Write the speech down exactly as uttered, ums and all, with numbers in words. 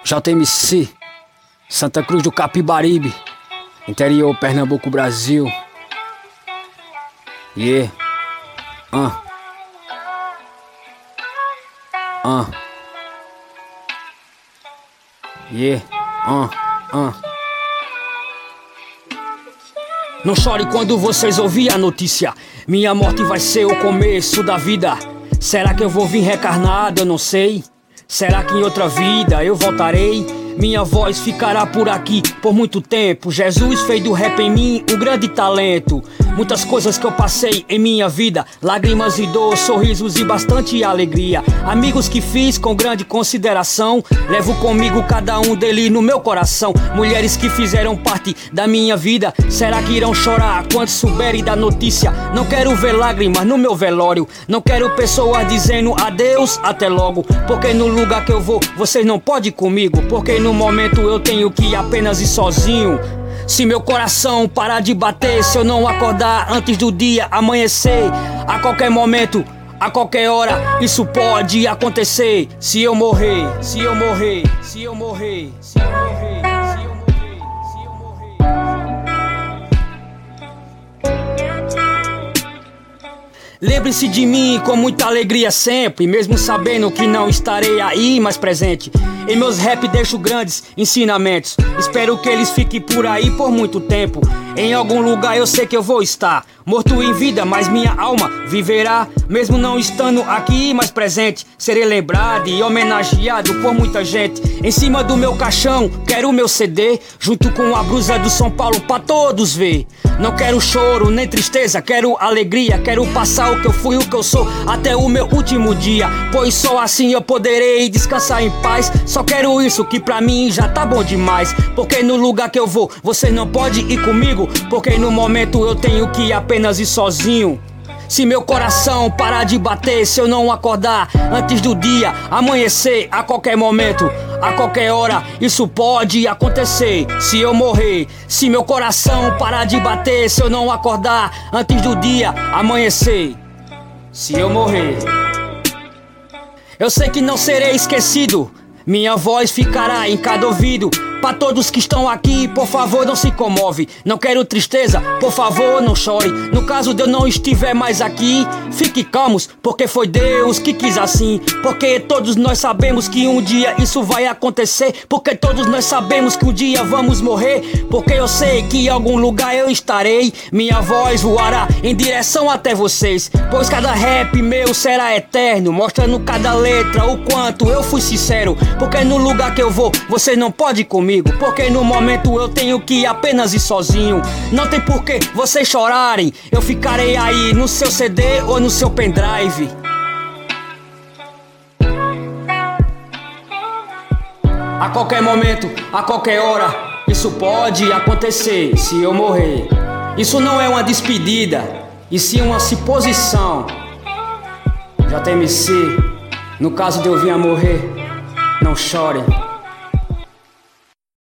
J M C, Santa Cruz do Capibaribe, interior Pernambuco, Brasil. Yeah. Ah. Uh. Ah. Uh. Yeah. Ah. Uh. Ah. Uh. Não chore quando vocês ouvirem a notícia. Minha morte vai ser o começo da vida. Será que eu vou vir reencarnado? Eu não sei. Será que em outra vida eu voltarei? Minha voz ficará por aqui por muito tempo. Jesus fez do rap em mim um grande talento. Muitas coisas que eu passei em minha vida, lágrimas e dor, sorrisos e bastante alegria. Amigos que fiz com grande consideração, levo comigo cada um deles no meu coração. Mulheres que fizeram parte da minha vida, será que irão chorar quando souberem da notícia? Não quero ver lágrimas no meu velório, não quero pessoas dizendo adeus, até logo. Porque no lugar que eu vou, vocês não podem ir comigo. Porque no momento eu tenho que apenas ir sozinho. Se meu coração parar de bater, se eu não acordar antes do dia amanhecer, a qualquer momento, a qualquer hora, isso pode acontecer. Se eu morrer, se eu morrer, se eu morrer, se eu morrer, se eu morrer, se eu morrer. Lembre-se de mim com muita alegria sempre, mesmo sabendo que não estarei aí mais presente. Em meus rap deixo grandes ensinamentos, espero que eles fiquem por aí por muito tempo. Em algum lugar eu sei que eu vou estar, morto em vida, mas minha alma viverá. Mesmo não estando aqui mais presente, serei lembrado e homenageado por muita gente. Em cima do meu caixão quero o meu C D, junto com a blusa do São Paulo pra todos ver. Não quero choro nem tristeza, quero alegria. Quero passar o que eu fui, o que eu sou, até o meu último dia, pois só assim eu poderei descansar em paz. Só quero isso que pra mim já tá bom demais. Porque no lugar que eu vou, você não pode ir comigo. Porque no momento eu tenho que apenas ir sozinho. Se meu coração parar de bater, se eu não acordar antes do dia amanhecer, a qualquer momento, a qualquer hora, isso pode acontecer. Se eu morrer, se meu coração parar de bater, se eu não acordar antes do dia amanhecer, se eu morrer, eu sei que não serei esquecido. Minha voz ficará em cada ouvido. Pra todos que estão aqui, por favor, não se comove. Não quero tristeza, por favor, não chore. No caso de eu não estiver mais aqui, fique calmos, porque foi Deus que quis assim. Porque todos nós sabemos que um dia isso vai acontecer. Porque todos nós sabemos que um dia vamos morrer. Porque eu sei que em algum lugar eu estarei. Minha voz voará em direção até vocês, pois cada rap meu será eterno, mostrando cada letra o quanto eu fui sincero. Porque no lugar que eu vou, você não pode ir comigo. Porque no momento eu tenho que apenas ir sozinho. Não tem por que vocês chorarem, eu ficarei aí no seu C D ou no seu pendrive. A qualquer momento, a qualquer hora, isso pode acontecer se eu morrer. Isso não é uma despedida, e sim uma suposição. J M C, no caso de eu vir a morrer, não chorem.